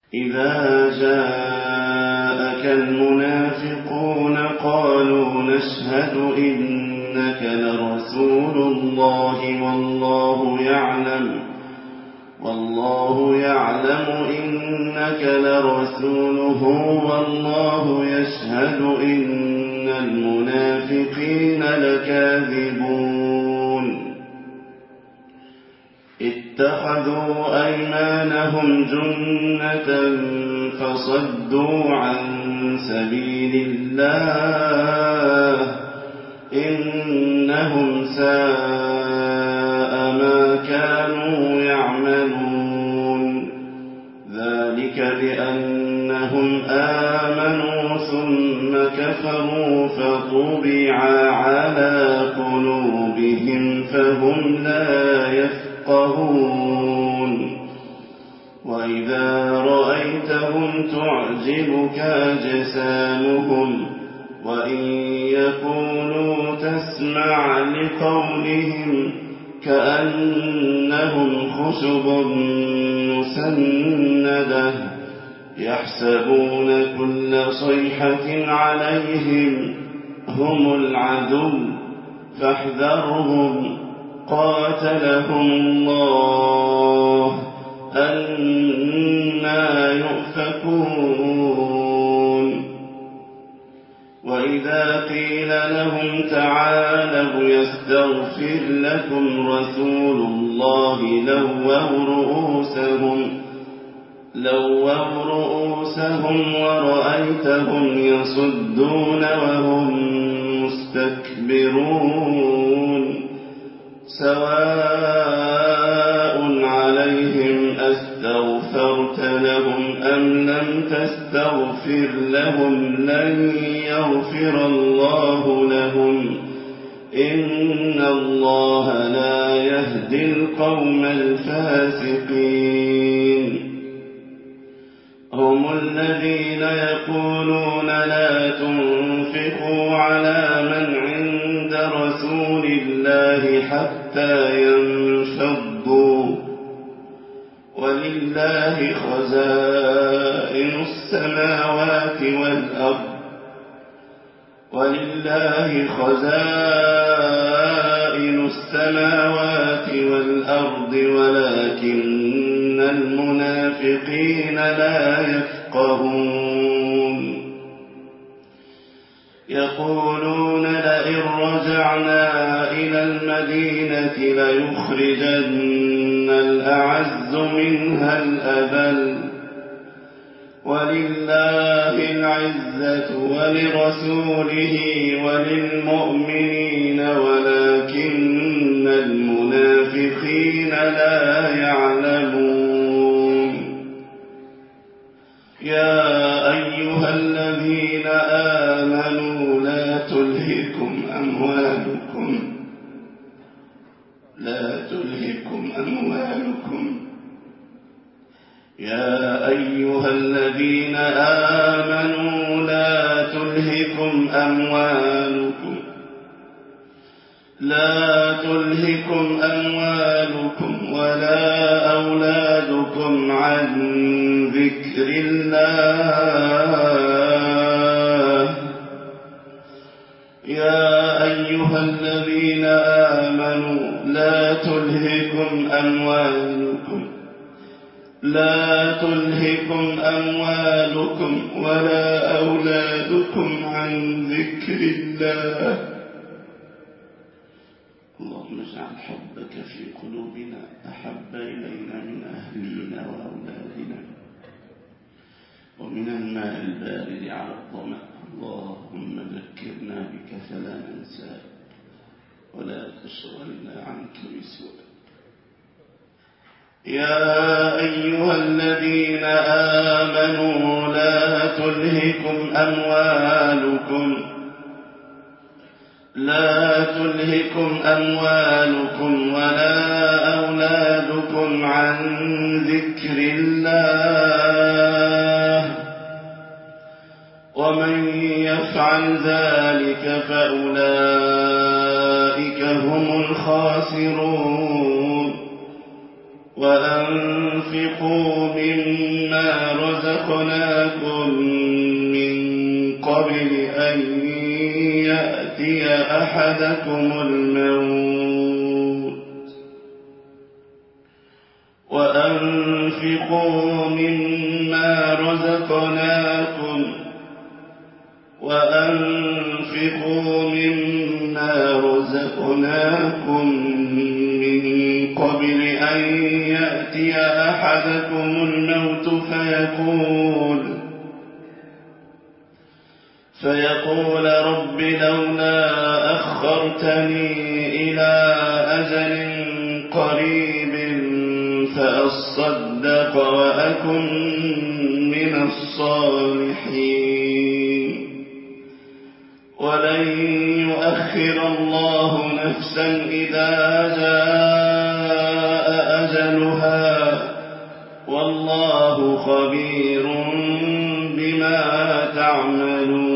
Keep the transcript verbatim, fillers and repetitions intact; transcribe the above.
إذا جاءك المنافقون قالوا نشهد إنك لرسول الله والله يعلم والله يعلم إنك لرسوله والله يشهد إن المنافقين لكاذبون اتخذوا أيمانهم جنة فصدوا عن سبيل الله إنهم ساء ما كانوا يعملون ذلك بأنهم آمنوا ثم كفروا فطبع على قلوبهم فهم لا يفقهون وإذا رأيتهم تعجبك أجسامهم وإن يكونوا تسمع لقولهم كأنهم خشب مسندة يحسبون كل صيحة عليهم هم العدو فاحذرهم قاتلهم الله أنى يؤفكون وإذا قيل لهم تعالوا يستغفر لكم رسول الله لووا رؤوسهم لووا رؤوسهم ورأيتهم يصدون وهم مستكبرون سواء عليهم أستغفرت لهم أم لم تستغفر لهم لن يغفر الله لهم إن الله لا يهدي القوم الفاسقين هم الذين يقولون لا تنفقوا على من عند رسول الله حتى ينفضوا ولله خزائن السماوات والأرض ولله خزائن السماوات والأرض ولكن المنافقين لا يفقهون يقولون لئن رجعنا إلى المدينة ليخرجن الأعز منها الأذل ولله العزة ولرسوله وللمؤمنين ولكن المنافقين لا يعلمون يا أيها الذين آمنوا لا تلهكم أموالكم لا تلهكم أموالكم يا أيها الذين آمنوا لا تلهكم أموالكم لا تلهكم أموالكم ولا أولادكم عن ذكر الله يا أيها الذين آمنوا لا تلهكم أموالكم لا تلهكم أموالكم ولا أولادكم عن ذكر الله اللهم اجعل حبك في قلوبنا أحب إلينا من أهلنا وأولادنا ومن الماء البارد على الظمأ اللهم ذكرنا بك فلا ننساك ولا تشغلنا عنك بسوء يا أيها الذين آمنوا لا تلهكم أموالكم لا تلهكم أموالكم ولا أولادكم عن ذكر الله ومن يفعل ذلك فأولئك هم الخاسرون وأنفقوا مما مما رزقناكم من قبل أن يأتي أحدكم الموت وأنفقوا مما رزقناكم وأنفقوا مما رزقناكم من قبل أن يأتي أحدكم الموت فيقول فيقول رب لولا أخرتني إلى أجل قريب فأصدق وأكن من الصالحين ولن يؤخر الله نفسا إذا جاء أجلها والله خبير بما تعملون